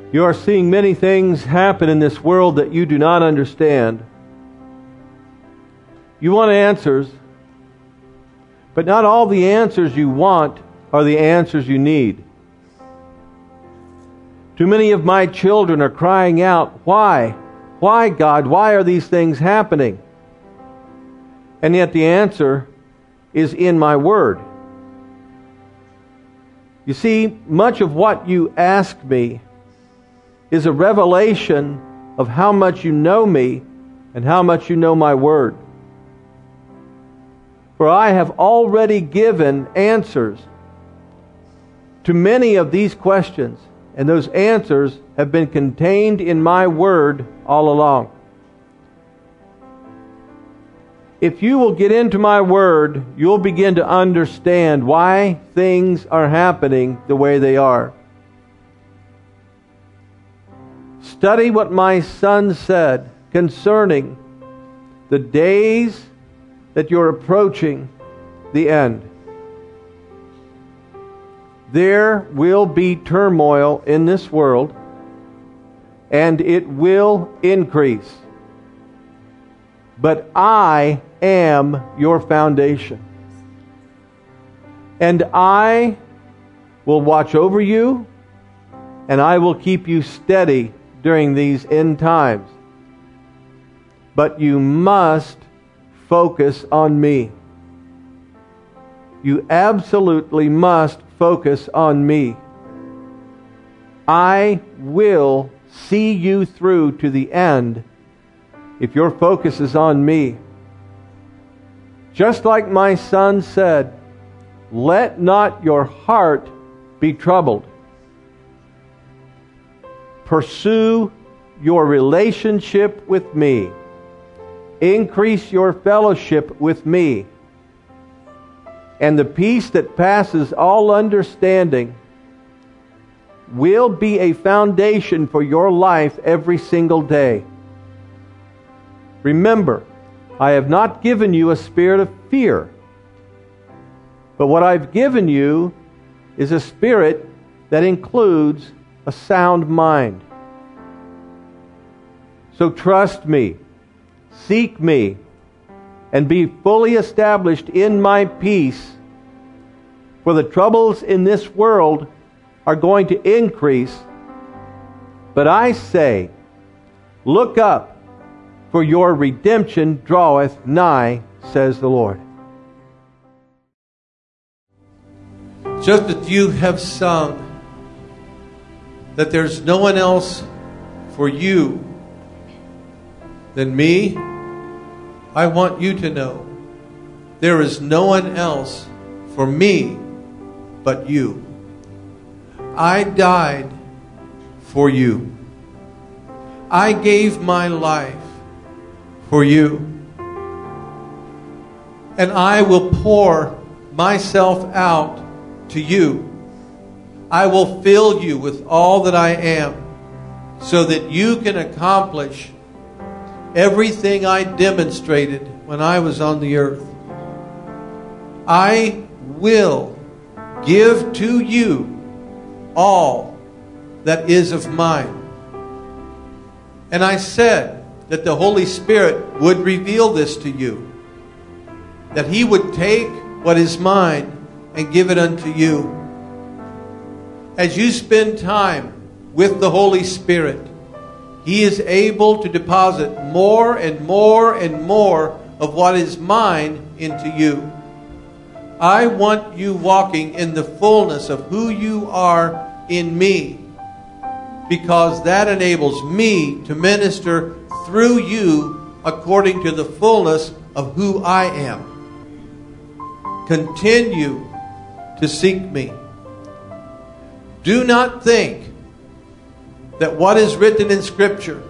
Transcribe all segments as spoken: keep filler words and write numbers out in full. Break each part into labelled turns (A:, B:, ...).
A: You are seeing many things happen in this world that you do not understand. You want answers, but not all the answers you want are the answers you need. Too many of my children are crying out, "Why? Why, God? Why are these things happening?" And yet the answer is in my Word. You see, much of what you ask me is a revelation of how much you know me and how much you know my Word. For I have already given answers to many of these questions, and those answers have been contained in my Word all along. If you will get into my Word, you'll begin to understand why things are happening the way they are. Study what my Son said concerning the days that you're approaching the end. There will be turmoil in this world, and it will increase. But I am your foundation. And I will watch over you, and I will keep you steady during these end times. But you must focus on me. You absolutely must focus on me. I will see you through to the end if your focus is on me. Just like my Son said, let not your heart be troubled. Pursue your relationship with me. Increase your fellowship with me. And the peace that passes all understanding will be a foundation for your life every single day. Remember, I have not given you a spirit of fear, but what I've given you is a spirit that includes a sound mind. So trust me, seek me, and be fully established in my peace, for the troubles in this world are going to increase. But I say, look up, for your redemption draweth nigh, says the Lord. Just as you have sung that there's no one else for you than me, I want you to know there is no one else for me but you. I died for you. I gave my life for you. And I will pour myself out to you. I will fill you with all that I am, so that you can accomplish everything I demonstrated when I was on the earth. I will give to you all that is of mine. And I said that the Holy Spirit would reveal this to you, that He would take what is mine and give it unto you. As you spend time with the Holy Spirit, He is able to deposit more and more and more of what is mine into you. I want you walking in the fullness of who you are in me, because that enables me to minister through you according to the fullness of who I am. Continue to seek me. Do not think that what is written in Scripture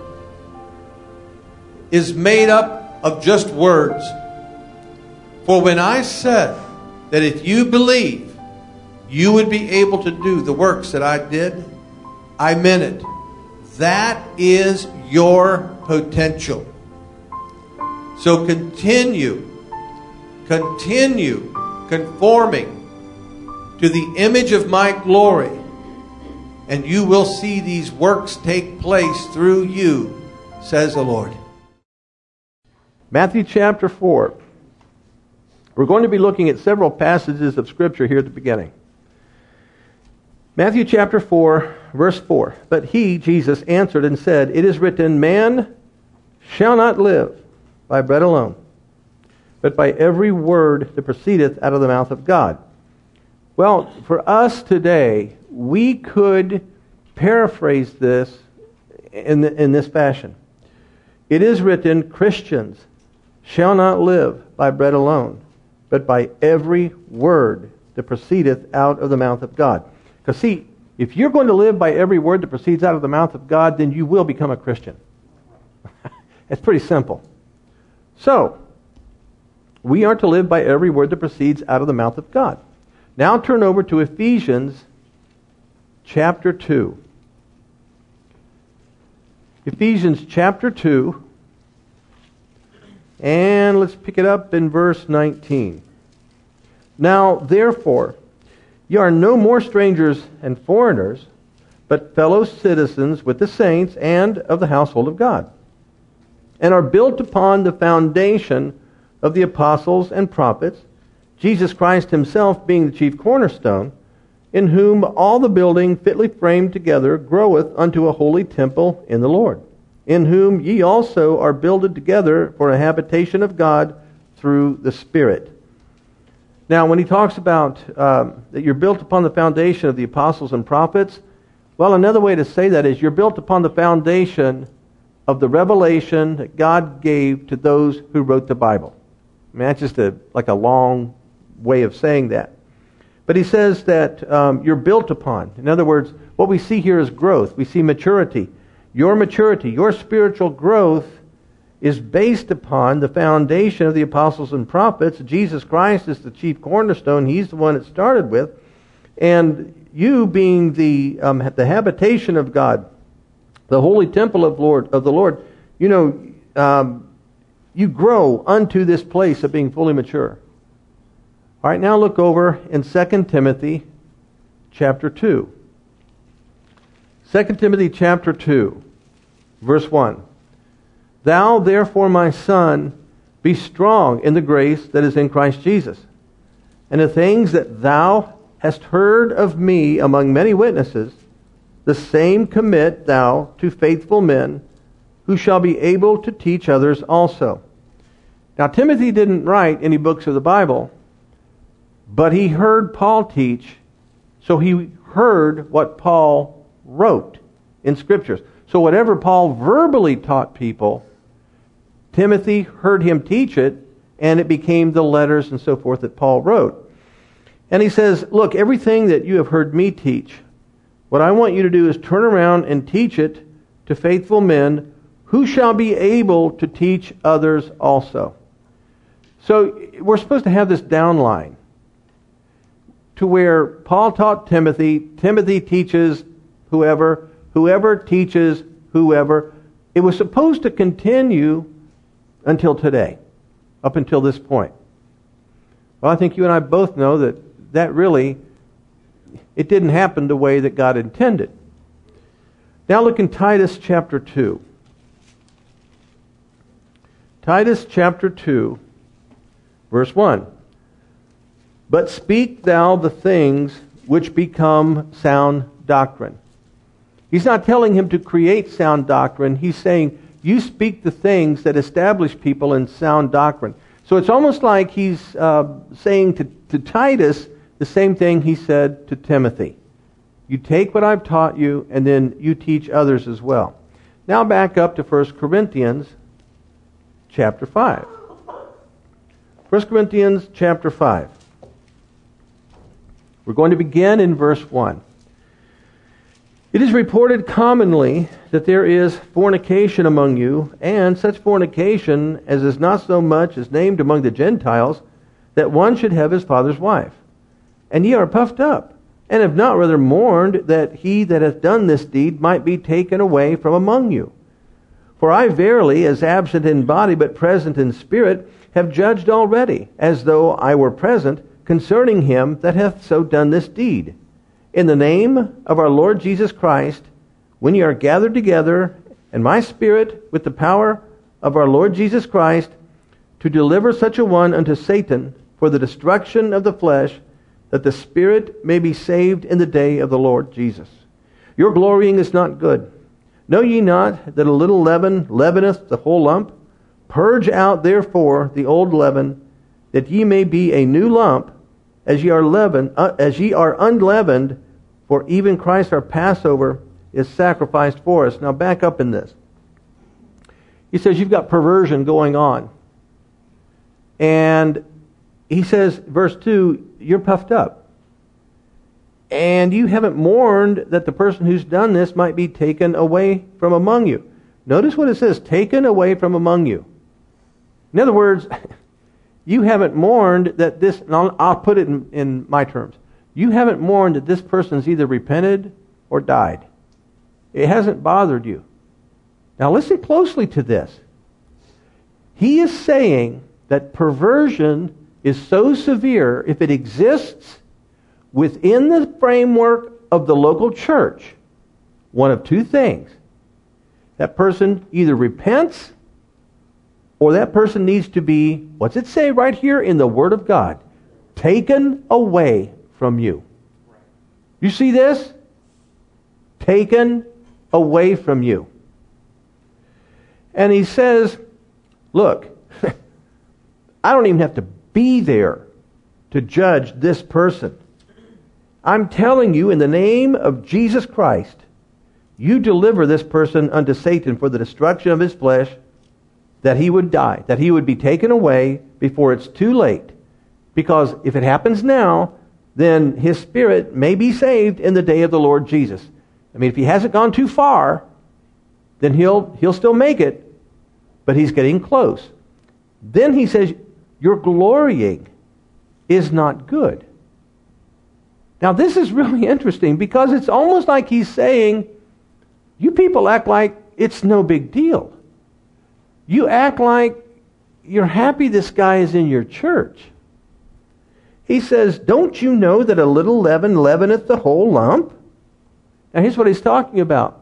A: is made up of just words. For when I said that if you believe, you would be able to do the works that I did, I meant it. That is your potential. So continue, continue conforming to the image of my glory, and you will see these works take place through you, says the Lord.
B: Matthew chapter four. We're going to be looking at several passages of Scripture here at the beginning. Matthew chapter four, verse four. But he, Jesus, answered and said, It is written, Man shall not live by bread alone, but by every word that proceedeth out of the mouth of God. Well, for us today, we could paraphrase this in, the, in this fashion. It is written, Christians shall not live by bread alone, but by every word that proceedeth out of the mouth of God. Because see, if you're going to live by every word that proceeds out of the mouth of God, then you will become a Christian. It's pretty simple. So, we are to live by every word that proceeds out of the mouth of God. Now turn over to Ephesians chapter two. Ephesians chapter two. And let's pick it up in verse nineteen. Now, therefore, ye are no more strangers and foreigners, but fellow citizens with the saints and of the household of God, and are built upon the foundation of the apostles and prophets, Jesus Christ himself being the chief cornerstone, in whom all the building fitly framed together groweth unto a holy temple in the Lord, in whom ye also are builded together for a habitation of God through the Spirit. Now, when he talks about um, that you're built upon the foundation of the apostles and prophets, well, another way to say that is you're built upon the foundation of the revelation that God gave to those who wrote the Bible. I mean, that's just a, like a long way of saying that. But he says that um, you're built upon. In other words, what we see here is growth. We see maturity. Your maturity, your spiritual growth is based upon the foundation of the apostles and prophets. Jesus Christ is the chief cornerstone. He's the one it started with. And you being the um, the habitation of God, the holy temple of Lord of the Lord, you know, um, you grow unto this place of being fully mature. All right, now look over in Second Timothy chapter two. Second Timothy chapter two, verse one. Thou therefore, my son, be strong in the grace that is in Christ Jesus. And the things that thou hast heard of me among many witnesses, the same commit thou to faithful men, who shall be able to teach others also. Now, Timothy didn't write any books of the Bible, but he heard Paul teach, so he heard what Paul wrote in Scriptures. So whatever Paul verbally taught people, Timothy heard him teach it, and it became the letters and so forth that Paul wrote. And he says, look, everything that you have heard me teach, what I want you to do is turn around and teach it to faithful men who shall be able to teach others also. So we're supposed to have this downline to where Paul taught Timothy, Timothy teaches whoever, whoever teaches whoever. It was supposed to continue until today, up until this point. Well, I think you and I both know that that really, it didn't happen the way that God intended. Now look in Titus chapter two. Titus chapter two, verse one. But speak thou the things which become sound doctrine. He's not telling him to create sound doctrine. He's saying, you speak the things that establish people in sound doctrine. So it's almost like he's uh, saying to, to Titus the same thing he said to Timothy. You take what I've taught you, and then you teach others as well. Now back up to First Corinthians chapter five. First Corinthians chapter five. We're going to begin in verse one. It is reported commonly that there is fornication among you, and such fornication as is not so much as named among the Gentiles, that one should have his father's wife. And ye are puffed up, and have not rather mourned that he that hath done this deed might be taken away from among you. For I verily, as absent in body but present in spirit, have judged already, as though I were present, concerning him that hath so done this deed. in the name of our Lord Jesus Christ, when ye are gathered together, and my Spirit, with the power of our Lord Jesus Christ, to deliver such a one unto Satan for the destruction of the flesh, that the Spirit may be saved in the day of the Lord Jesus. Your glorying is not good. Know ye not that a little leaven leaveneth the whole lump? Purge out therefore the old leaven, that ye may be a new lump, as ye are leavened, uh, as ye are unleavened. For even Christ our Passover is sacrificed for us. Now back up in this. He says you've got perversion going on. And he says, verse two, you're puffed up. And you haven't mourned that the person who's done this might be taken away from among you. Notice what it says, taken away from among you. In other words, you haven't mourned that this, and I'll, I'll put it in, in my terms. You haven't mourned that this person's either repented or died. It hasn't bothered you. Now listen closely to this. He is saying that perversion is so severe, if it exists within the framework of the local church, one of two things. That person either repents, or that person needs to be, what's it say right here in the Word of God? Taken away from you. You see this? Taken away from you. And he says, look, I don't even have to be there to judge this person. I'm telling you, in the name of Jesus Christ, you deliver this person unto Satan for the destruction of his flesh, that he would die, that he would be taken away before it's too late. Because if it happens now, then his spirit may be saved in the day of the Lord Jesus. I mean, if he hasn't gone too far, then he'll he'll still make it, but he's getting close. Then he says, your glorying is not good. Now this is really interesting, because it's almost like he's saying, you people act like it's no big deal. You act like you're happy this guy is in your church. He says, don't you know that a little leaven leaveneth the whole lump? Now here's what he's talking about.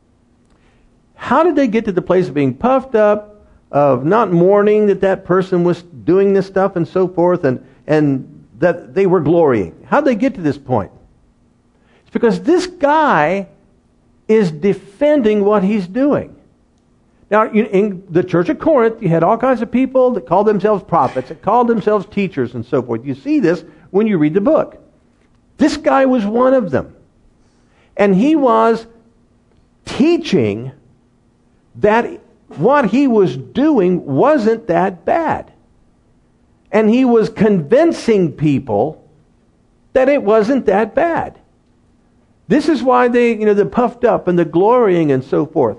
B: How did they get to the place of being puffed up, of not mourning that that person was doing this stuff and so forth, and, and that they were glorying? How did they get to this point? It's because this guy is defending what he's doing. Now, in the church of Corinth, you had all kinds of people that called themselves prophets, that called themselves teachers and so forth. You see this when you read the book. This guy was one of them. And he was teaching that what he was doing wasn't that bad. And he was convincing people that it wasn't that bad. This is why they, you know, the puffed up and the glorying and so forth.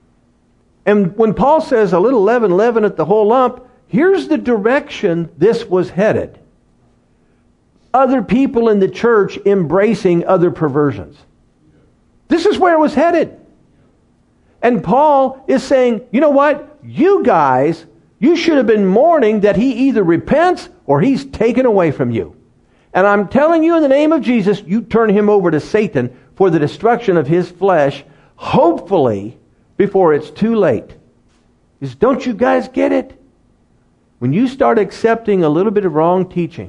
B: And when Paul says a little leaven leaveneth the whole lump, here's the direction this was headed. Other people in the church embracing other perversions. This is where it was headed. And Paul is saying, you know what? You guys, you should have been mourning that he either repents or he's taken away from you. And I'm telling you in the name of Jesus, you turn him over to Satan for the destruction of his flesh, hopefully before it's too late. Is, don't you guys get it? When you start accepting a little bit of wrong teaching,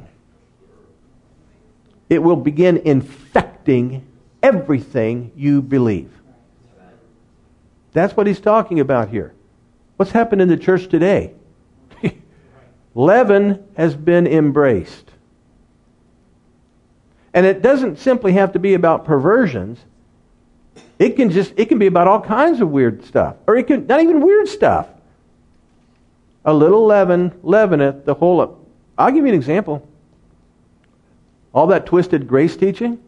B: it will begin infecting everything you believe. That's what he's talking about here. What's happened in the church today? Leaven has been embraced. And it doesn't simply have to be about perversions. It can just it can be about all kinds of weird stuff. Or it can not even weird stuff. A little leaven leaveneth the whole lump. I'll give you an example. All that twisted grace teaching.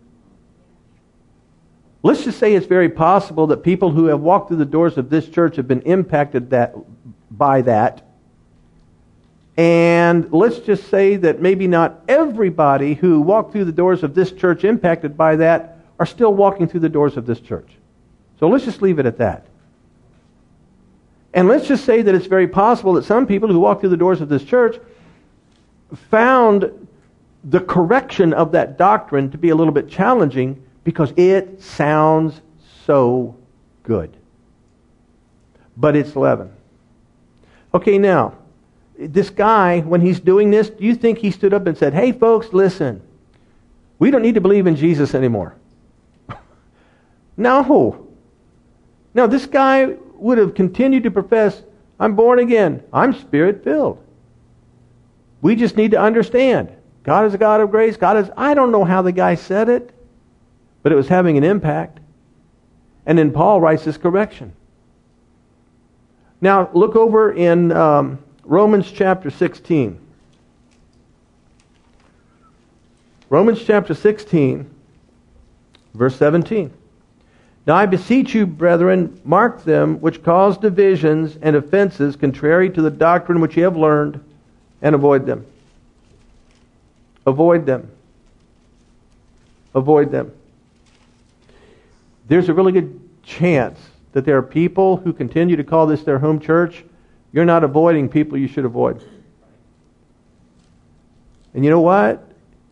B: Let's just say it's very possible that people who have walked through the doors of this church have been impacted that by that. And let's just say that maybe not everybody who walked through the doors of this church impacted by that are still walking through the doors of this church. So let's just leave it at that. And let's just say that it's very possible that some people who walked through the doors of this church found the correction of that doctrine to be a little bit challenging because it sounds so good. But it's leaven. Okay, now, this guy, when he's doing this, do you think he stood up and said, hey folks, listen, we don't need to believe in Jesus anymore? No. No, this guy would have continued to profess, I'm born again, I'm Spirit-filled. We just need to understand, God is a God of grace, God is, I don't know how the guy said it, but it was having an impact. And then Paul writes this correction. Now, look over in um, Romans chapter sixteen. Romans chapter sixteen, verse seventeen. Now I beseech you, brethren, mark them which cause divisions and offenses contrary to the doctrine which ye have learned, and avoid them. Avoid them. Avoid them. There's a really good chance that there are people who continue to call this their home church. You're not avoiding people you should avoid. And you know what?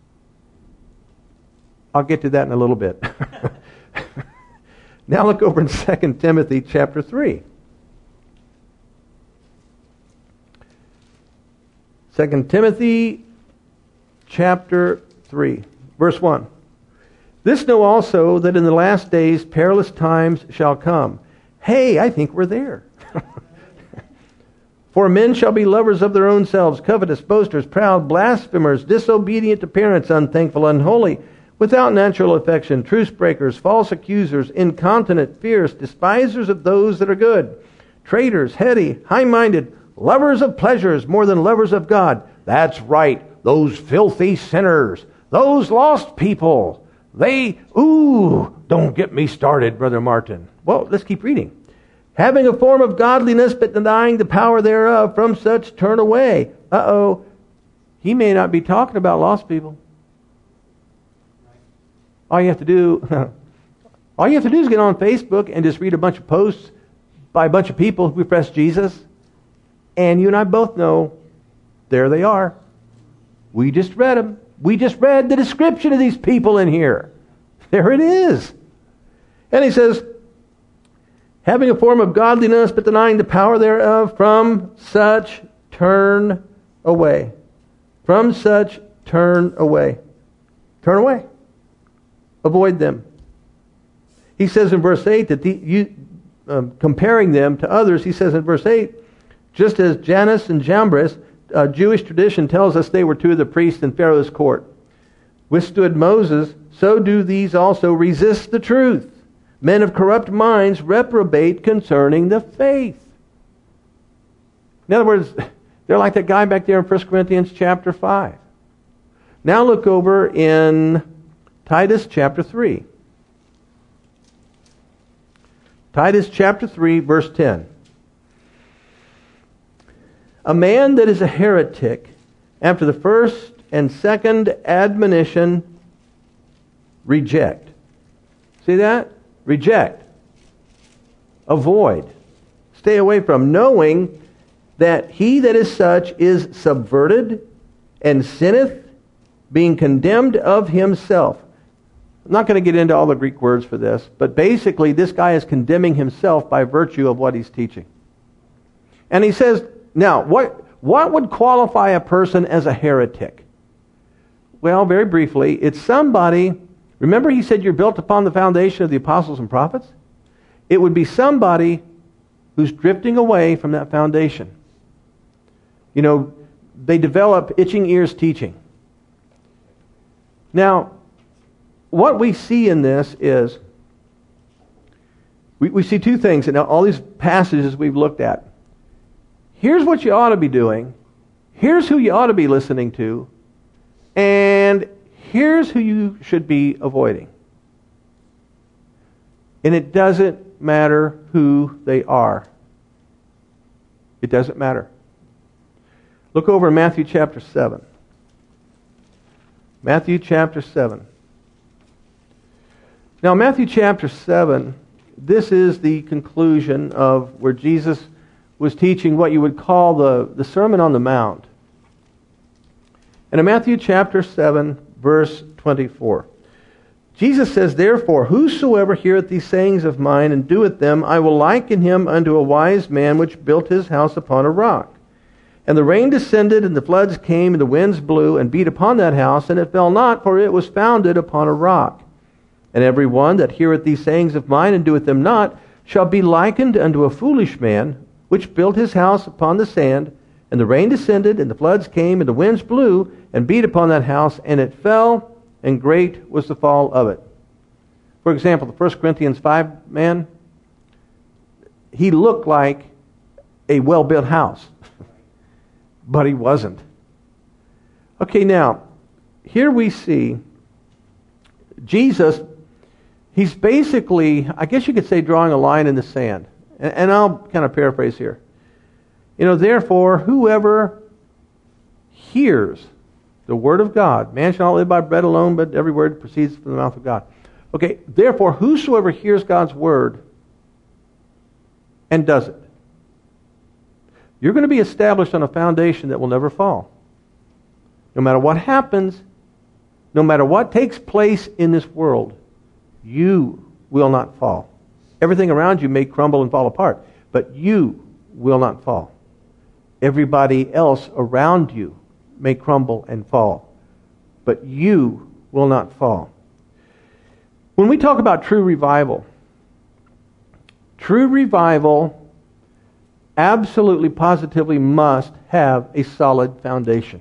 B: I'll get to that in a little bit. Now look over in Second Timothy chapter three. Second Timothy chapter three, verse one. This know also that in the last days perilous times shall come. Hey, I think we're there. For men shall be lovers of their own selves, covetous, boasters, proud, blasphemers, disobedient to parents, unthankful, unholy, without natural affection, truce breakers, false accusers, incontinent, fierce, despisers of those that are good, traitors, heady, high-minded, lovers of pleasures more than lovers of God. That's right, those filthy sinners, those lost people. They, ooh, don't get me started, Brother Martin. Well, let's keep reading. Having a form of godliness, but denying the power thereof, from such turn away. Uh-oh. He may not be talking about lost people. All you have to do, all you have to do is get on Facebook and just read a bunch of posts by a bunch of people who profess Jesus. And you and I both know, there they are. We just read them. We just read the description of these people in here. There it is. And he says, having a form of godliness, but denying the power thereof, from such turn away. From such turn away. Turn away. Avoid them. He says in verse eight that the, you, um, comparing them to others, he says in verse eight, just as Jannes and Jambres, uh, Jewish tradition tells us they were two of the priests in Pharaoh's court, withstood Moses, so do these also resist the truth. Men of corrupt minds reprobate concerning the faith. In other words, they're like that guy back there in First Corinthians chapter five. Now look over in Titus chapter three. Titus chapter three, verse ten. A man that is a heretic, after the first and second admonition, reject. See that? Reject. Avoid. Stay away from, knowing that he that is such is subverted and sinneth, being condemned of himself. I'm not going to get into all the Greek words for this, but basically this guy is condemning himself by virtue of what he's teaching. And he says, now, what, what would qualify a person as a heretic? Well, very briefly, it's somebody, remember he said you're built upon the foundation of the apostles and prophets? It would be somebody who's drifting away from that foundation. You know, they develop itching ears teaching. Now, what we see in this is, we, we see two things in all these passages we've looked at. Here's what you ought to be doing. Here's who you ought to be listening to. And here's who you should be avoiding. And it doesn't matter who they are. It doesn't matter. Look over in Matthew chapter seven. Matthew chapter seven. Now, Matthew chapter seven, this is the conclusion of where Jesus was teaching what you would call the, the Sermon on the Mount. And in Matthew chapter seven, verse twenty-four, Jesus says, therefore, whosoever heareth these sayings of mine and doeth them, I will liken him unto a wise man which built his house upon a rock. And the rain descended, and the floods came, and the winds blew, and beat upon that house, and it fell not, for it was founded upon a rock. And every one that heareth these sayings of mine and doeth them not shall be likened unto a foolish man, which built his house upon the sand. And the rain descended, and the floods came, and the winds blew, and beat upon that house, and it fell, and great was the fall of it. For example, the First Corinthians five man, he looked like a well-built house. But he wasn't. Okay, now, here we see Jesus, he's basically, I guess you could say, drawing a line in the sand. And, and I'll kind of paraphrase here. You know, therefore, whoever hears the word of God, man shall not live by bread alone, but every word proceeds from the mouth of God. Okay, therefore, whosoever hears God's word and does it, you're going to be established on a foundation that will never fall. No matter what happens, no matter what takes place in this world, you will not fall. Everything around you may crumble and fall apart, but you will not fall. Everybody else around you may crumble and fall, but you will not fall. When we talk about true revival, true revival absolutely, positively must have a solid foundation.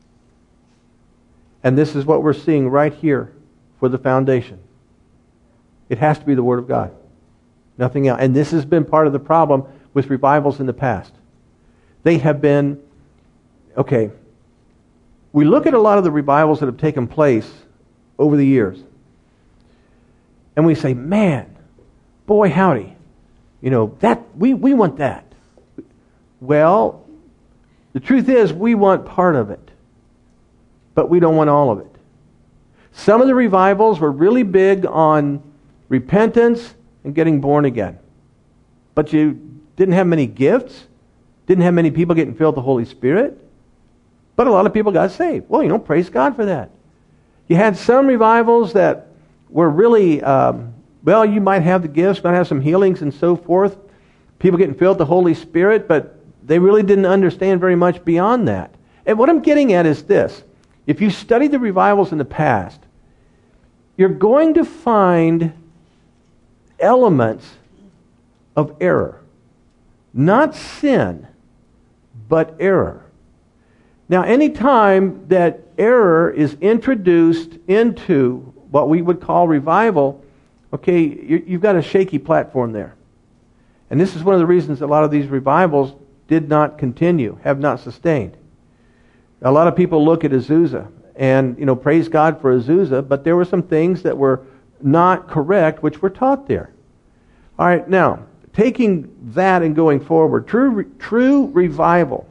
B: And this is what we're seeing right here for the foundation. It has to be the Word of God. Nothing else. And this has been part of the problem with revivals in the past. They have been, okay, we look at a lot of the revivals that have taken place over the years, and we say, man, boy howdy, you know, that we, we want that. Well, the truth is we want part of it, but we don't want all of it. Some of the revivals were really big on repentance and getting born again. But you didn't have many gifts, didn't have many people getting filled with the Holy Spirit, but a lot of people got saved. Well, you know, praise God for that. You had some revivals that were really, um, well, you might have the gifts, might have some healings and so forth, people getting filled with the Holy Spirit, but they really didn't understand very much beyond that. And what I'm getting at is this. If you study the revivals in the past, you're going to find elements of error. Not sin, but error. Now, any time that error is introduced into what we would call revival, okay, you've got a shaky platform there. And this is one of the reasons a lot of these revivals did not continue, have not sustained. A lot of people look at Azusa and, you know, praise God for Azusa, but there were some things that were not correct which were taught there. All right, now, taking that and going forward, true, true revival,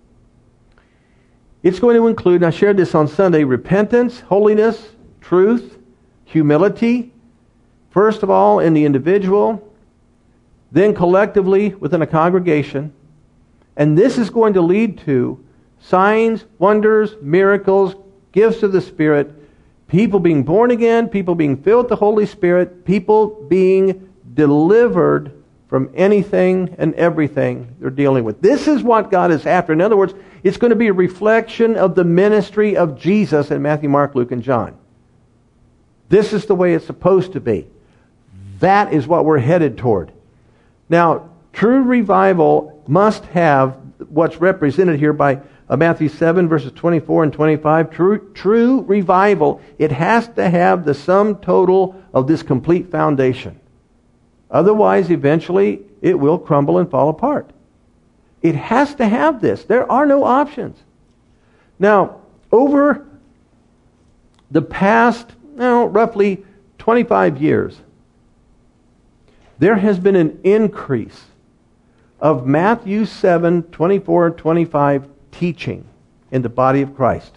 B: it's going to include, and I shared this on Sunday, repentance, holiness, truth, humility, first of all in the individual, then collectively within a congregation. And this is going to lead to signs, wonders, miracles, gifts of the Spirit, people being born again, people being filled with the Holy Spirit, people being delivered from anything and everything they're dealing with. This is what God is after. In other words, it's going to be a reflection of the ministry of Jesus in Matthew, Mark, Luke, and John. This is the way it's supposed to be. That is what we're headed toward. Now, true revival must have what's represented here by uh, Matthew seven, verses twenty-four and twenty-five. True, true revival, it has to have the sum total of this complete foundation. Otherwise, eventually, it will crumble and fall apart. It has to have this. There are no options. Now, over the past, now, roughly twenty-five years, there has been an increase of Matthew seven, twenty-four and twenty-five teaching in the body of Christ.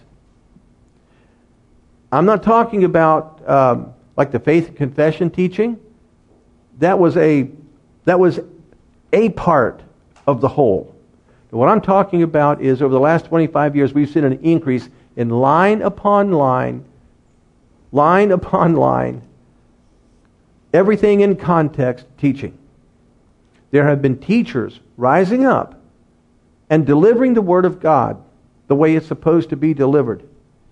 B: I'm not talking about um, like the faith and confession teaching. That was a that was a part of the whole. What I'm talking about is over the last twenty-five years, we've seen an increase in line upon line, line upon line, everything in context teaching. There have been teachers rising up and delivering the Word of God the way it's supposed to be delivered.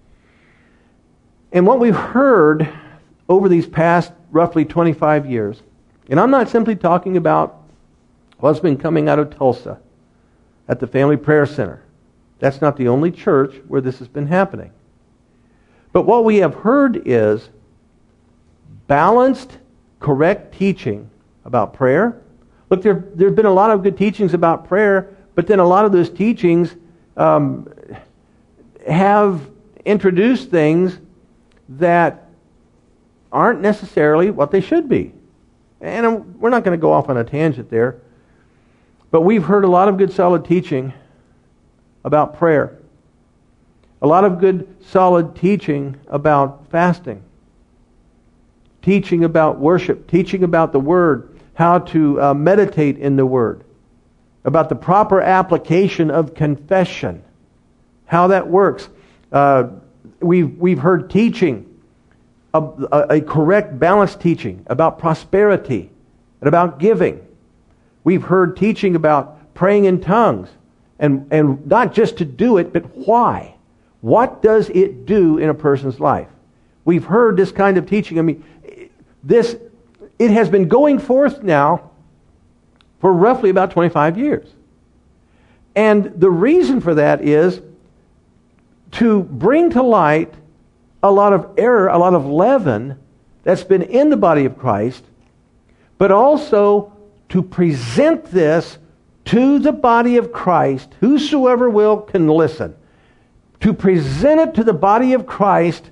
B: And what we've heard over these past roughly twenty-five years, and I'm not simply talking about what's been coming out of Tulsa at the Family Prayer Center. That's not the only church where this has been happening. But what we have heard is balanced, correct teaching about prayer. Look, there there have been a lot of good teachings about prayer, but then a lot of those teachings um, have introduced things that aren't necessarily what they should be. And I'm, we're not going to go off on a tangent there, but we've heard a lot of good solid teaching about prayer. A lot of good solid teaching about fasting. Teaching about worship. Teaching about the Word. How to uh, meditate in the Word. About the proper application of confession. How that works. Uh, we've, we've heard teaching, a, a, a correct balanced teaching about prosperity and about giving. We've heard teaching about praying in tongues. And, and not just to do it, but why? What does it do in a person's life? We've heard this kind of teaching. I mean, this, it has been going forth now for roughly about twenty-five years. And the reason for that is to bring to light a lot of error, a lot of leaven that's been in the body of Christ, but also to present this to the body of Christ. Whosoever will can listen. To present it to the body of Christ,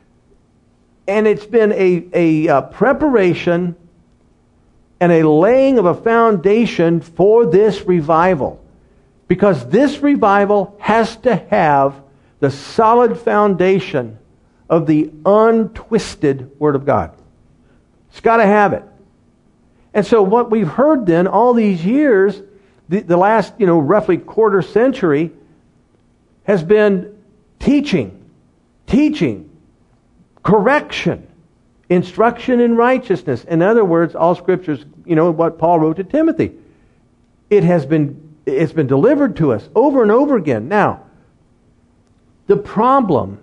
B: and it's been a, a, a preparation and a laying of a foundation for this revival. Because this revival has to have the solid foundation of the untwisted Word of God. It's got to have it. And so what we've heard then all these years, the, the last, you know, roughly quarter century, has been teaching, teaching, correction, instruction in righteousness. In other words, all Scriptures, you know, what Paul wrote to Timothy. It has been, it's been delivered to us over and over again. Now, the problem,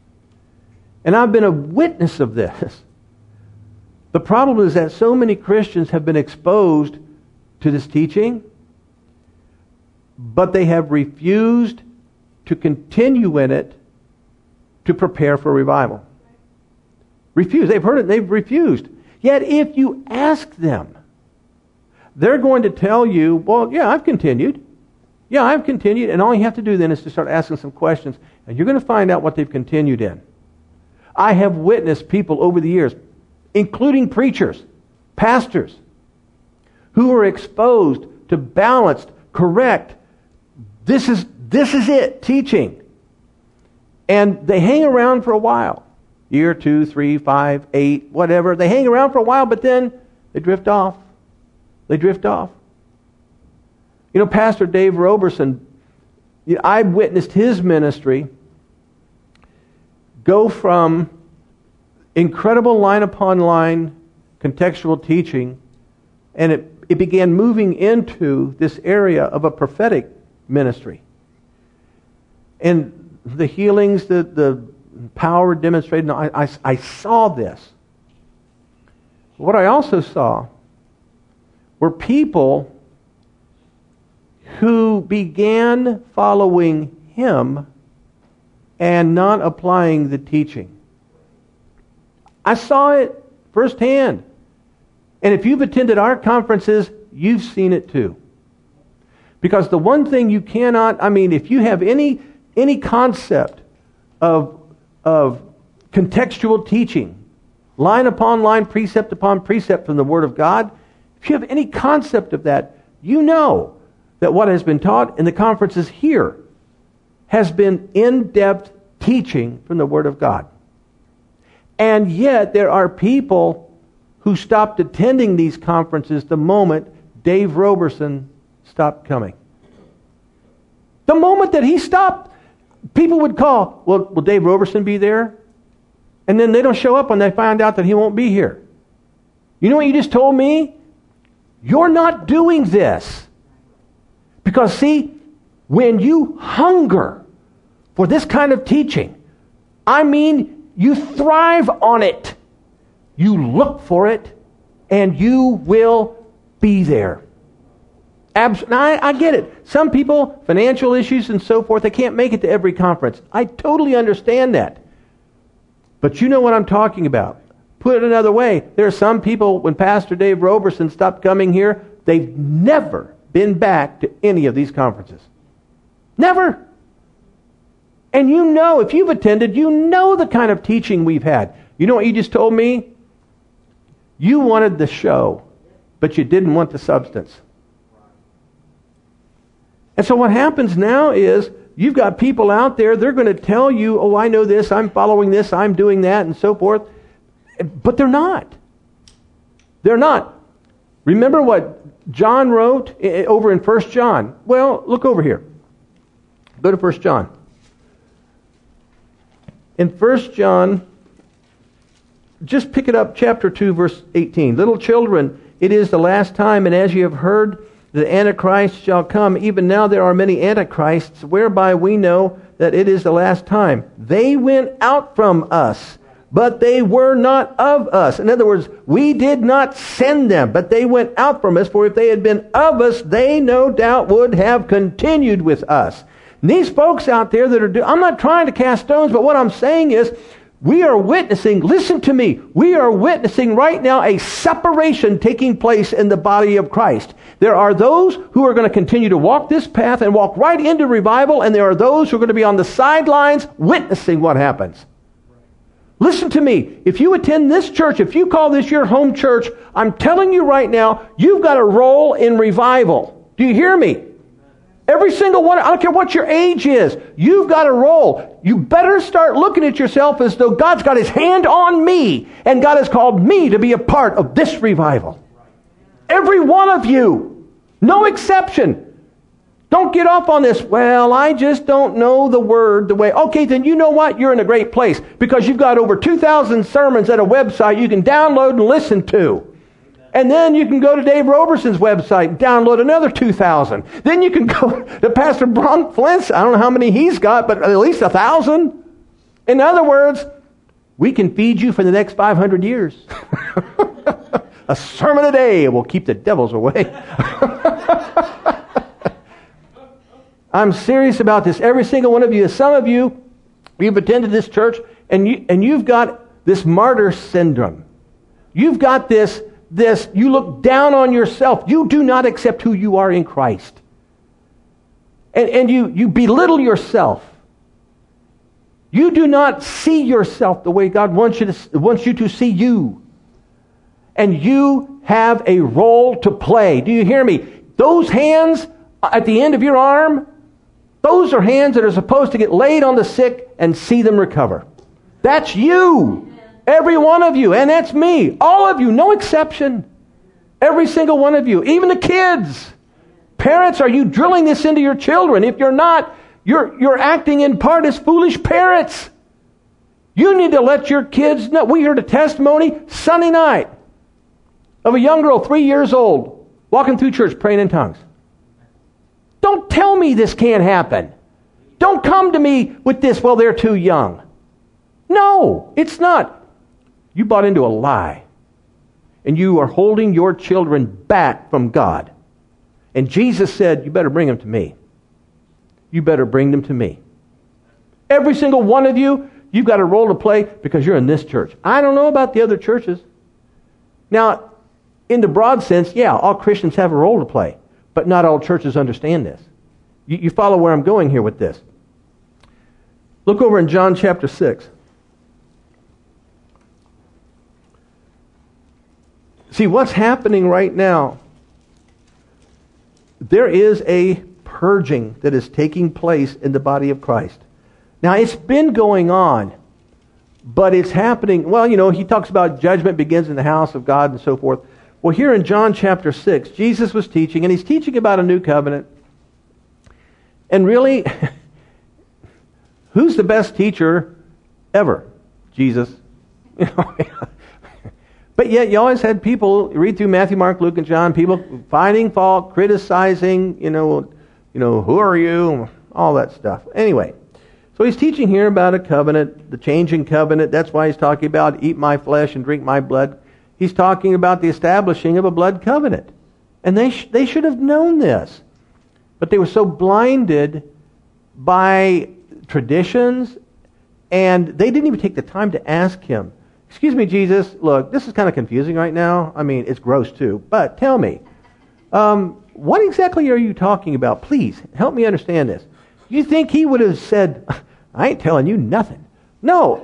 B: and I've been a witness of this, the problem is that so many Christians have been exposed to this teaching, but they have refused to continue in it to prepare for revival. Refused. They've heard it and they've refused. Yet if you ask them, they're going to tell you, well, yeah, I've continued. Yeah, I've continued. And all you have to do then is to start asking some questions. And you're going to find out what they've continued in. I have witnessed people over the years, including preachers, pastors, who are exposed to balanced, correct, this is this is it, teaching. And they hang around for a while. Year, two, three, five, eight, whatever. They hang around for a while, but then they drift off. They drift off. You know, Pastor Dave Roberson, you know, I witnessed his ministry go from incredible line upon line contextual teaching, and it, it began moving into this area of a prophetic ministry. And the healings, the, the power demonstrated, I, I, I saw this. What I also saw were people who began following him and not applying the teaching. I saw it firsthand. And if you've attended our conferences, you've seen it too. Because the one thing you cannot, I mean, if you have any any concept of, of contextual teaching, line upon line, precept upon precept from the Word of God, if you have any concept of that, you know that what has been taught in the conferences here has been in-depth teaching from the Word of God. And yet there are people who stopped attending these conferences the moment Dave Roberson stopped coming. The moment that he stopped, people would call, well, will Dave Roberson be there? And then they don't show up when they find out that he won't be here. You know what you just told me? You're not doing this. Because see, when you hunger for this kind of teaching, I mean, you thrive on it. You look for it, and you will be there. Abs- now, I, I get it. Some people, financial issues and so forth, they can't make it to every conference. I totally understand that. But you know what I'm talking about. Put it another way, there are some people, when Pastor Dave Roberson stopped coming here, they've never been back to any of these conferences. Never. And you know, if you've attended, you know the kind of teaching we've had. You know what you just told me? You wanted the show, but you didn't want the substance. And so what happens now is, you've got people out there, they're going to tell you, oh, I know this, I'm following this, I'm doing that, and so forth. But they're not. They're not. Remember what John wrote over in First John? Well, look over here. Go to First John. In First John, just pick it up, chapter two, verse eighteen. Little children, it is the last time, and as you have heard, the Antichrist shall come. Even now there are many Antichrists, whereby we know that it is the last time. They went out from us, but they were not of us. In other words, we did not send them, but they went out from us. For if they had been of us, they no doubt would have continued with us. And these folks out there that are doing, I'm not trying to cast stones, but what I'm saying is, we are witnessing, listen to me, we are witnessing right now a separation taking place in the body of Christ. There are those who are going to continue to walk this path and walk right into revival, and there are those who are going to be on the sidelines witnessing what happens. Listen to me. If you attend this church, if you call this your home church, I'm telling you right now, you've got a role in revival. Do you hear me? Every single one, I don't care what your age is, you've got a role. You better start looking at yourself as though God's got His hand on me, and God has called me to be a part of this revival. Every one of you. No exception. Don't get off on this, well, I just don't know the word the way. Okay, then you know what? You're in a great place, because you've got over two thousand sermons at a website you can download and listen to. And then you can go to Dave Roberson's website and download another two thousand. Then you can go to Pastor Bronk Flint's. I don't know how many he's got, but at least a thousand. In other words, we can feed you for the next five hundred years. A sermon a day will keep the devils away. I'm serious about this. Every single one of you. Some of you, you've attended this church, and, you, and you've got this martyr syndrome. You've got this This, you look down on yourself. You do not accept who you are in Christ. And, and you, you belittle yourself. You do not see yourself the way God wants you to, wants you to see you. And you have a role to play. Do you hear me? Those hands at the end of your arm, those are hands that are supposed to get laid on the sick and see them recover. That's you. Every one of you, and that's me. All of you, no exception. Every single one of you, even the kids. Parents, are you drilling this into your children? If you're not, you're, you're acting in part as foolish parents. You need to let your kids know. We heard a testimony Sunday night of a young girl, three years old, walking through church praying in tongues. Don't tell me this can't happen. Don't come to me with this, well, they're too young. No, it's not. You bought into a lie. And you are holding your children back from God. And Jesus said, you better bring them to me. You better bring them to me. Every single one of you, you've got a role to play because you're in this church. I don't know about the other churches. Now, in the broad sense, yeah, all Christians have a role to play. But not all churches understand this. You, you follow where I'm going here with this. Look over in John chapter six. See, what's happening right now, there is a purging that is taking place in the body of Christ. Now, it's been going on, but it's happening, well, you know, he talks about judgment begins in the house of God and so forth. Well, here in John chapter six, Jesus was teaching, and he's teaching about a new covenant. And really, who's the best teacher ever? Jesus. You know, But yet you always had people, read through Matthew, Mark, Luke, and John, people finding fault, criticizing, you know, you know, who are you? All that stuff. Anyway, so he's teaching here about a covenant, the changing covenant. That's why he's talking about eat my flesh and drink my blood. He's talking about the establishing of a blood covenant. And they sh- they should have known this. But they were so blinded by traditions, and they didn't even take the time to ask him, excuse me, Jesus, look, this is kind of confusing right now. I mean, it's gross too. But tell me, um, what exactly are you talking about? Please, help me understand this. You think he would have said, I ain't telling you nothing. No.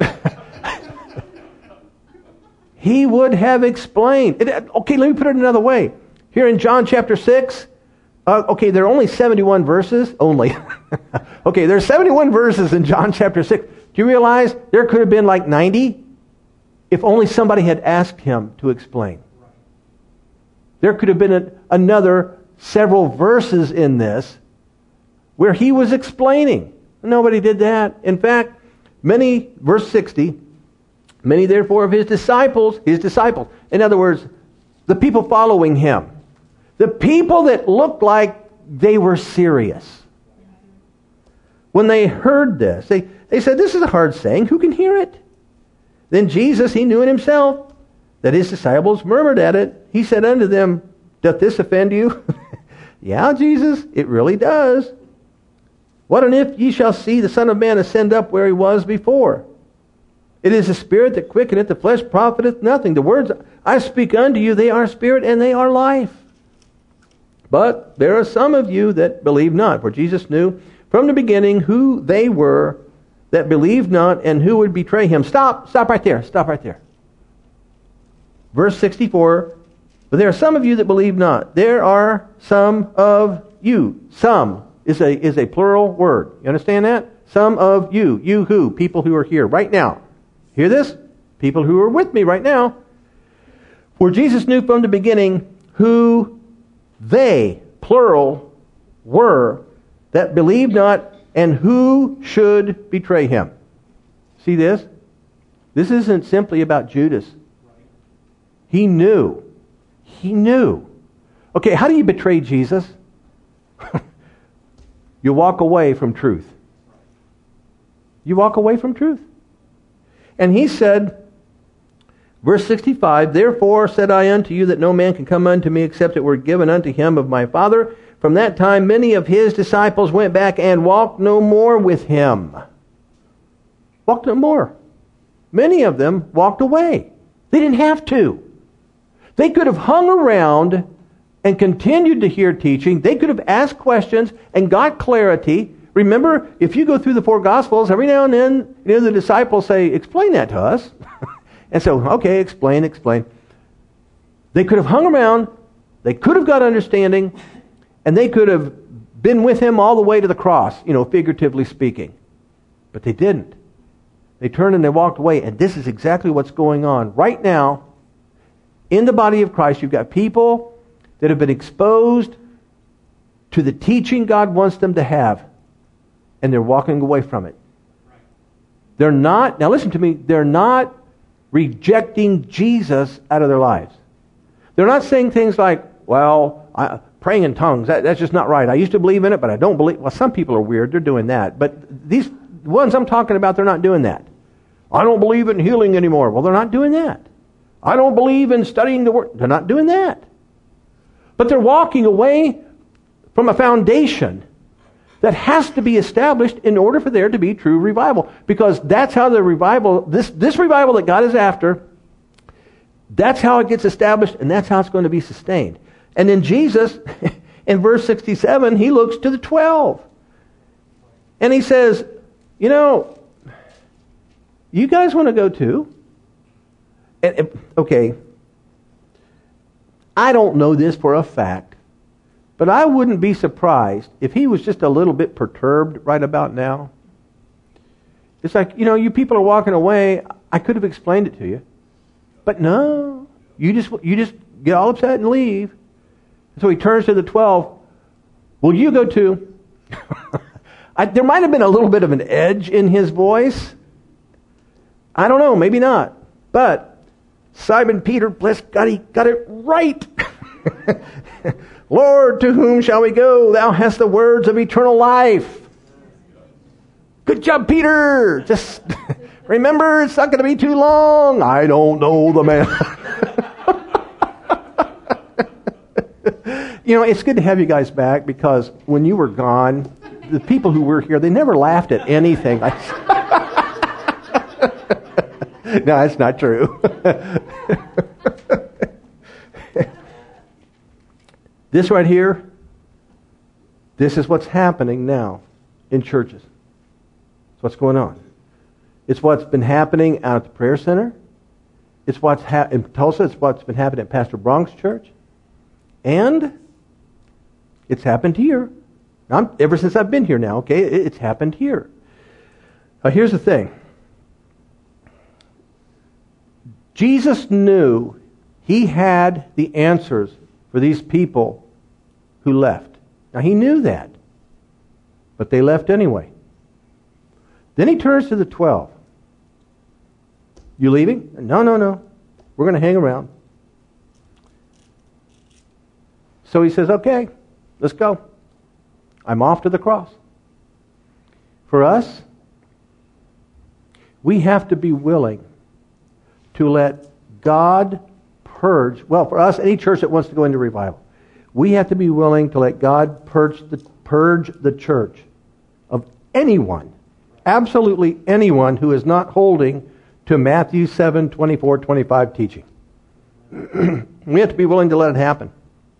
B: He would have explained. It, okay, let me put it another way. Here in John chapter six, uh, okay, there are only seventy-one verses. Only. Okay, there's seventy-one verses in John chapter six. Do you realize there could have been like ninety if only somebody had asked him to explain? There could have been a, another several verses in this where he was explaining. Nobody did that. In fact, many, verse sixty, many therefore of his disciples, his disciples, in other words, the people following him, the people that looked like they were serious, when they heard this, they, they said, this is a hard saying, who can hear it? Then Jesus, he knew in himself that his disciples murmured at it. He said unto them, doth this offend you? Yeah, Jesus, it really does. What and if ye shall see the Son of Man ascend up where he was before? It is the Spirit that quickeneth, the flesh profiteth nothing. The words I speak unto you, they are spirit and they are life. But there are some of you that believe not. For Jesus knew from the beginning who they were that believed not and who would betray him. Stop, stop right there, stop right there. Verse sixty-four, but there are some of you that believe not. There are some of you. Some is a, is a plural word. You understand that? Some of you. You who? People who are here right now. Hear this? People who are with me right now. For Jesus knew from the beginning who they, plural, were that believed not and who should betray him. See this? This isn't simply about Judas. He knew. He knew. Okay, how do you betray Jesus? You walk away from truth. You walk away from truth. And he said, verse sixty-five, therefore said I unto you that no man can come unto me except it were given unto him of my Father. From that time many of his disciples went back and walked no more with him. Walked no more. Many of them walked away. They didn't have to. They could have hung around and continued to hear teaching. They could have asked questions and got clarity. Remember, if you go through the four Gospels, every now and then, you know, the disciples say, explain that to us. And so, okay, explain, explain. They could have hung around, they could have got understanding, and they could have been with him all the way to the cross, you know, figuratively speaking. But they didn't. They turned and they walked away, and this is exactly what's going on. Right now, in the body of Christ, you've got people that have been exposed to the teaching God wants them to have, and they're walking away from it. They're not, now listen to me, they're not rejecting Jesus out of their lives. They're not saying things like, well, I, praying in tongues, that, that's just not right. I used to believe in it, but I don't believe. Well, some people are weird. They're doing that. But these ones I'm talking about, they're not doing that. I don't believe in healing anymore. Well, they're not doing that. I don't believe in studying the Word. They're not doing that. But they're walking away from a foundation that has to be established in order for there to be true revival. Because that's how the revival, this, this revival that God is after, that's how it gets established, and that's how it's going to be sustained. And then Jesus, in verse sixty-seven, he looks to the twelve. And he says, you know, you guys want to go too? And, okay, I don't know this for a fact, but I wouldn't be surprised if he was just a little bit perturbed right about now. It's like, you know, you people are walking away. I could have explained it to you. But no, you just you just get all upset and leave. So he turns to the twelve. Will you go too? I, there might have been a little bit of an edge in his voice. I don't know, maybe not. But Simon Peter, bless God, he got it right. Lord, to whom shall we go? Thou hast the words of eternal life. Good job, Peter. Just remember, it's not going to be too long. I don't know the man. You know, it's good to have you guys back, because when you were gone, the people who were here, they never laughed at anything. No, that's not true. This right here, this is what's happening now in churches. It's what's going on. It's what's been happening out at the prayer center. It's what's ha- in Tulsa. It's what's been happening at Pastor Bronk's church. And it's happened here. I'm, ever since I've been here now, okay, it, it's happened here. Now, here's the thing. Jesus knew he had the answers for these people who left. Now, he knew that. But they left anyway. Then he turns to the twelve. You leaving? No, no, no. We're going to hang around. So he says, okay, let's go. I'm off to the cross. For us, we have to be willing to let God purge. Well, for us, any church that wants to go into revival, we have to be willing to let God purge the, purge the church of anyone, absolutely anyone who is not holding to Matthew seven, twenty-four, twenty-five teaching. We have to be willing to let it happen.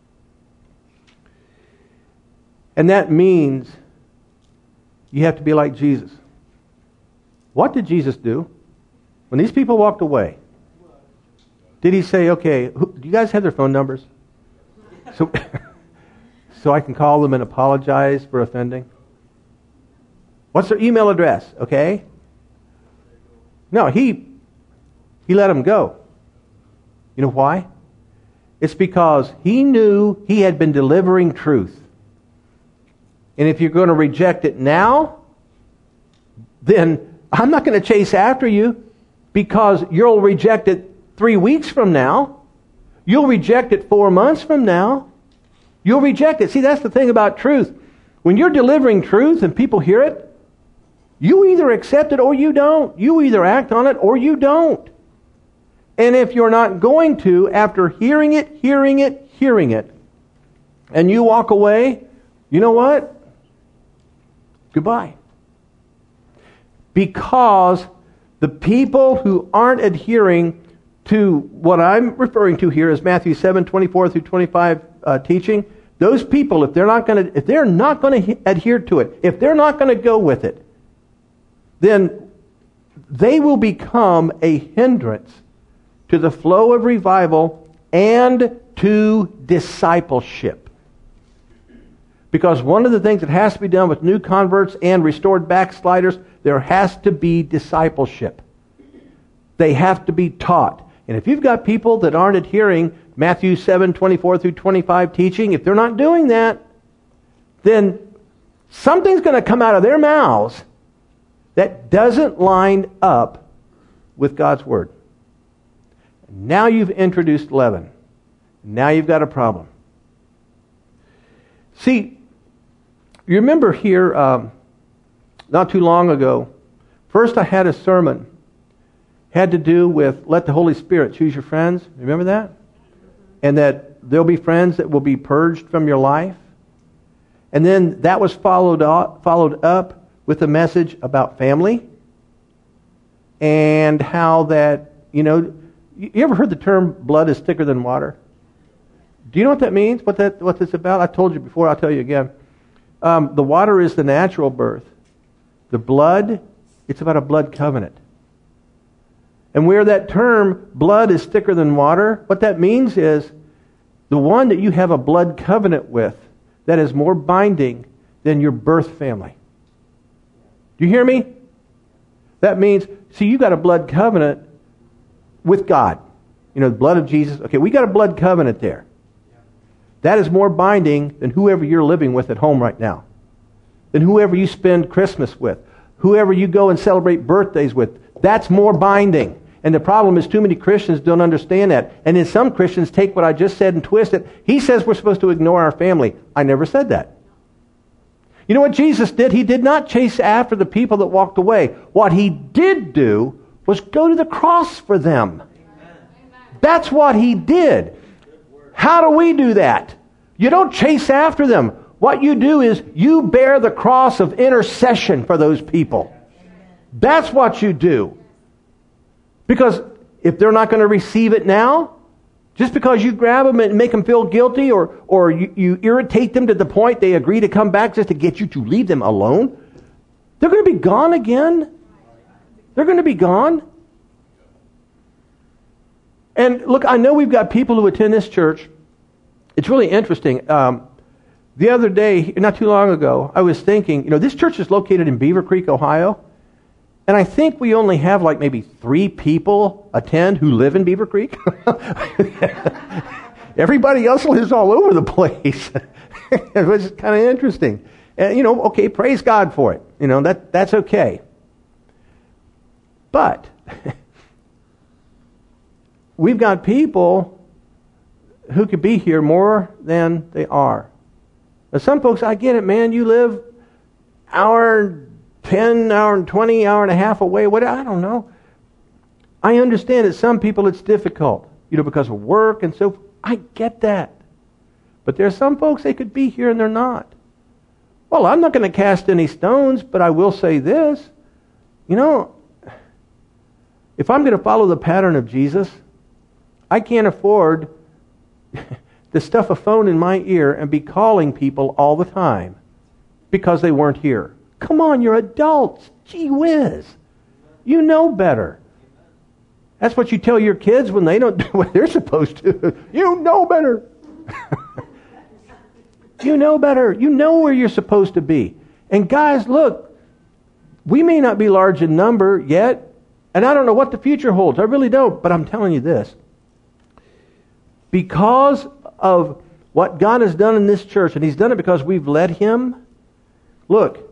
B: And that means you have to be like Jesus. What did Jesus do? When these people walked away, did he say, okay, who, do you guys have their phone numbers? So, so I can call them and apologize for offending? What's their email address? Okay. No, he, he let them go. You know why? It's because he knew he had been delivering truth. And if you're going to reject it now, then I'm not going to chase after you, because you'll reject it three weeks from now. You'll reject it four months from now. You'll reject it. See, that's the thing about truth. When you're delivering truth and people hear it, you either accept it or you don't. You either act on it or you don't. And if you're not going to, after hearing it, hearing it, hearing it, and you walk away, you know what? Goodbye. Because the people who aren't adhering to what I'm referring to here as Matthew seven, twenty-four through twenty-five uh, teaching, those people, if they're not going to, if they're not going to adhere to it, if they're not going to go with it, then they will become a hindrance to the flow of revival and to discipleship. Because one of the things that has to be done with new converts and restored backsliders, there has to be discipleship. They have to be taught. And if you've got people that aren't adhering Matthew seven, twenty-four through twenty-five teaching, if they're not doing that, then something's going to come out of their mouths that doesn't line up with God's Word. Now you've introduced leaven. Now you've got a problem. See, you remember here, um, not too long ago, first I had a sermon, had to do with let the Holy Spirit choose your friends. Remember that? And that there'll be friends that will be purged from your life. And then that was followed up, followed up with a message about family. And how that, you know, you ever heard the term blood is thicker than water? Do you know what that means? What that what that's about? I told you before, I'll tell you again. Um, the water is the natural birth. The blood, it's about a blood covenant. And where that term, blood is thicker than water, what that means is the one that you have a blood covenant with that is more binding than your birth family. Do you hear me? That means, see, you got a blood covenant with God. You know, the blood of Jesus. Okay, we got a blood covenant there. That is more binding than whoever you're living with at home right now. Than whoever you spend Christmas with. Whoever you go and celebrate birthdays with. That's more binding. And the problem is too many Christians don't understand that. And then some Christians take what I just said and twist it. He says we're supposed to ignore our family. I never said that. You know what Jesus did? He did not chase after the people that walked away. What he did do was go to the cross for them. Amen. That's what he did. How do we do that? You don't chase after them. What you do is you bear the cross of intercession for those people. That's what you do. Because if they're not going to receive it now, just because you grab them and make them feel guilty, or, or you, you irritate them to the point they agree to come back just to get you to leave them alone, they're going to be gone again. They're going to be gone. And look, I know we've got people who attend this church. It's really interesting. Um, the other day, not too long ago, I was thinking, you know, this church is located in Beaver Creek, Ohio. And I think we only have like maybe three people attend who live in Beaver Creek. Everybody else lives all over the place. It was kind of interesting. And, you know, okay, praise God for it. You know, that that's okay. But we've got people who could be here more than they are. Now, some folks, I get it, man. You live hour ten, hour and twenty, hour and a half away. What I don't know. I understand that some people it's difficult, you know, because of work and so. I get that, but there are some folks they could be here and they're not. Well, I'm not going to cast any stones, but I will say this. You know, if I'm going to follow the pattern of Jesus, I can't afford to stuff a phone in my ear and be calling people all the time because they weren't here. Come on, you're adults. Gee whiz. You know better. That's what you tell your kids when they don't do what they're supposed to. You know better. You know better. You know where you're supposed to be. And guys, look, we may not be large in number yet, and I don't know what the future holds. I really don't. But I'm telling you this. Because of what God has done in this church, and He's done it because we've let Him, look,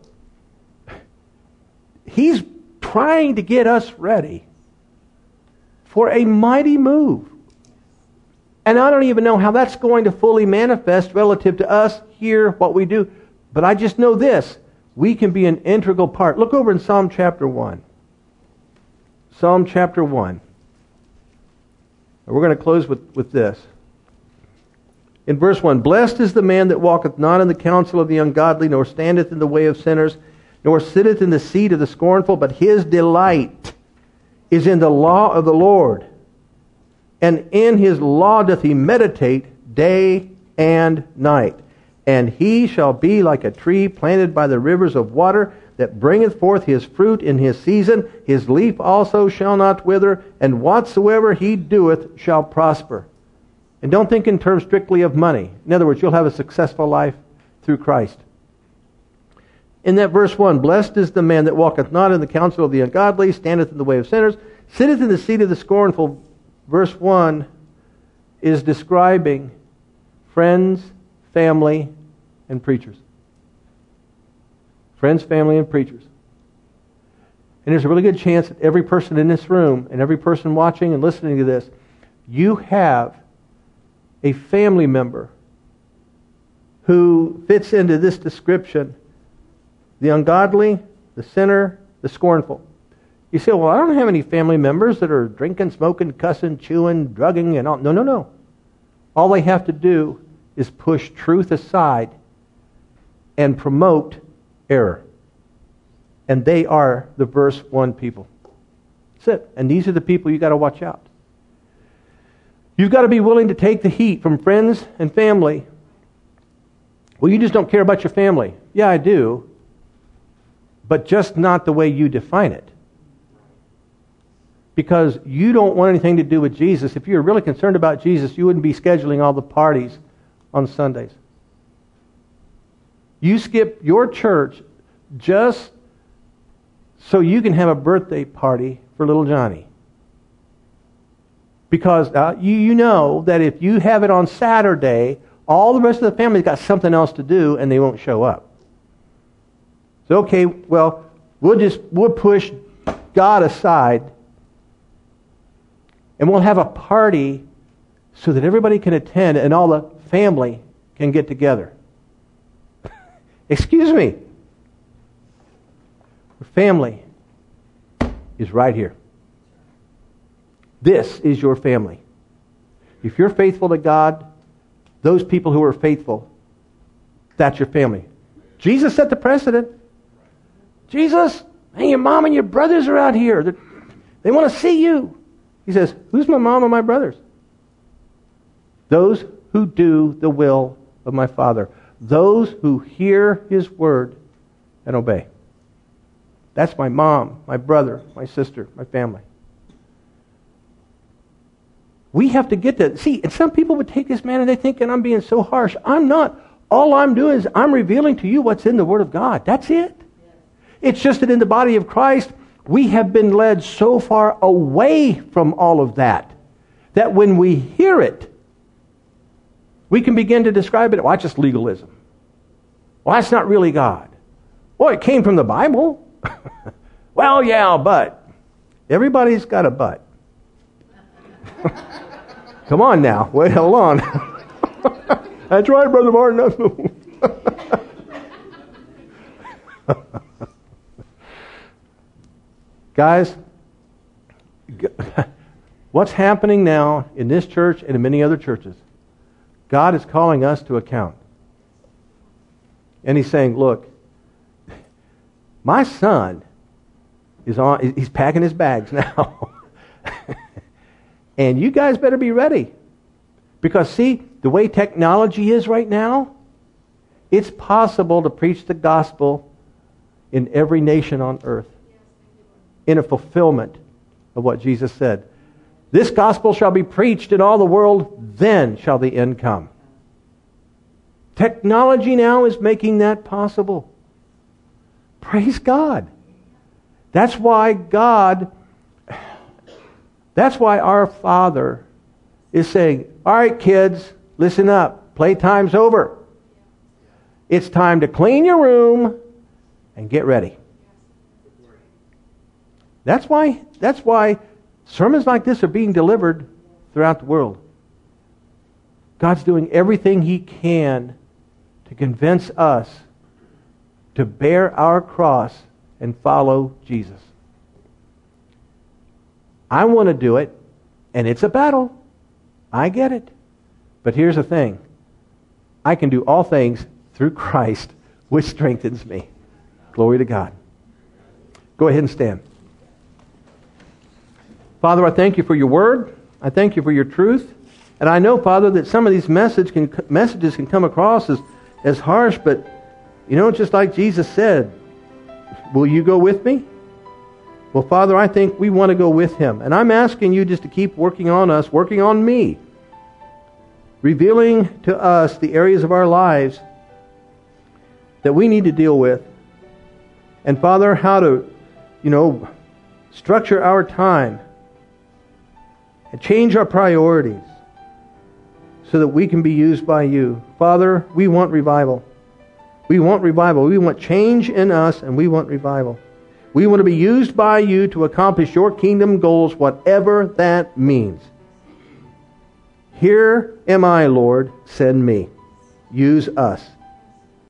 B: He's trying to get us ready for a mighty move. And I don't even know how that's going to fully manifest relative to us here, what we do. But I just know this. We can be an integral part. Look over in Psalm chapter one. Psalm chapter one. And we're going to close with, with this. In verse one, Blessed is the man that walketh not in the counsel of the ungodly, nor standeth in the way of sinners, nor sitteth in the seat of the scornful, but his delight is in the law of the Lord. And in his law doth he meditate day and night. And he shall be like a tree planted by the rivers of water, that bringeth forth his fruit in his season. His leaf also shall not wither, and whatsoever he doeth shall prosper. And don't think in terms strictly of money. In other words, you'll have a successful life through Christ. In that verse one, Blessed is the man that walketh not in the counsel of the ungodly, standeth in the way of sinners, sitteth in the seat of the scornful. Verse one is describing friends, family, and preachers. Friends, family, and preachers. And there's a really good chance that every person in this room and every person watching and listening to this, you have a family member who fits into this description: the ungodly, the sinner, the scornful. You say, well, I don't have any family members that are drinking, smoking, cussing, chewing, drugging, and all. No, no, no. All they have to do is push truth aside and promote error. And they are the verse one people. That's it. And these are the people you got to watch out. You've got to be willing to take the heat from friends and family. Well, you just don't care about your family. Yeah, I do. But just not the way you define it. Because you don't want anything to do with Jesus. If you were really concerned about Jesus, you wouldn't be scheduling all the parties on Sundays. You skip your church just so you can have a birthday party for little Johnny. Because uh, you, you know that if you have it on Saturday, all the rest of the family's got something else to do and they won't show up. So, okay, well, we'll just we'll push God aside And we'll have a party so that everybody can attend and all the family can get together. Excuse me. Your family is right here. This is your family. If you're faithful to God, those people who are faithful, that's your family. Jesus set the precedent. Jesus, hey, your mom and your brothers are out here. They're, they want to see you. He says, who's my mom and my brothers? Those who do the will of my Father. Those who hear His word and obey. That's my mom, my brother, my sister, my family. We have to get that. See, and some people would take this, man, and they think, and I'm being so harsh. I'm not. All I'm doing is I'm revealing to you what's in the Word of God. That's it. It's just that in the body of Christ, we have been led so far away from all of that, that when we hear it, we can begin to describe it. Well, that's just legalism. Well, that's not really God. Well, it came from the Bible. Well, yeah, but. Everybody's got a but. Come on now. Wait, hold on. That's right, Brother Martin. Guys, what's happening now in this church and in many other churches, God is calling us to account. And He's saying, look, my son is on, he's packing his bags now. And you guys better be ready. Because see, the way technology is right now, it's possible to preach the gospel in every nation on earth. In a fulfillment of what Jesus said. This gospel shall be preached in all the world, then shall the end come. Technology now is making that possible. Praise God. That's why God, that's why our Father is saying, all right, kids, listen up. Playtime's over. It's time to clean your room and get ready. That's why, that's why sermons like this are being delivered throughout the world. God's doing everything He can to convince us to bear our cross and follow Jesus. I want to do it, and it's a battle. I get it. But here's the thing. I can do all things through Christ, which strengthens me. Glory to God. Go ahead and stand. Father, I thank You for Your word. I thank You for Your truth. And I know, Father, that some of these message can, messages can come across as, as harsh, but, you know, just like Jesus said, will you go with me? Well, Father, I think we want to go with Him. And I'm asking You just to keep working on us, working on me, revealing to us the areas of our lives that we need to deal with. And, Father, how to, you know, structure our time and change our priorities so that we can be used by You. Father, we want revival. We want revival. We want change in us, and we want revival. We want to be used by You to accomplish Your kingdom goals, whatever that means. Here am I, Lord. Send me. Use us.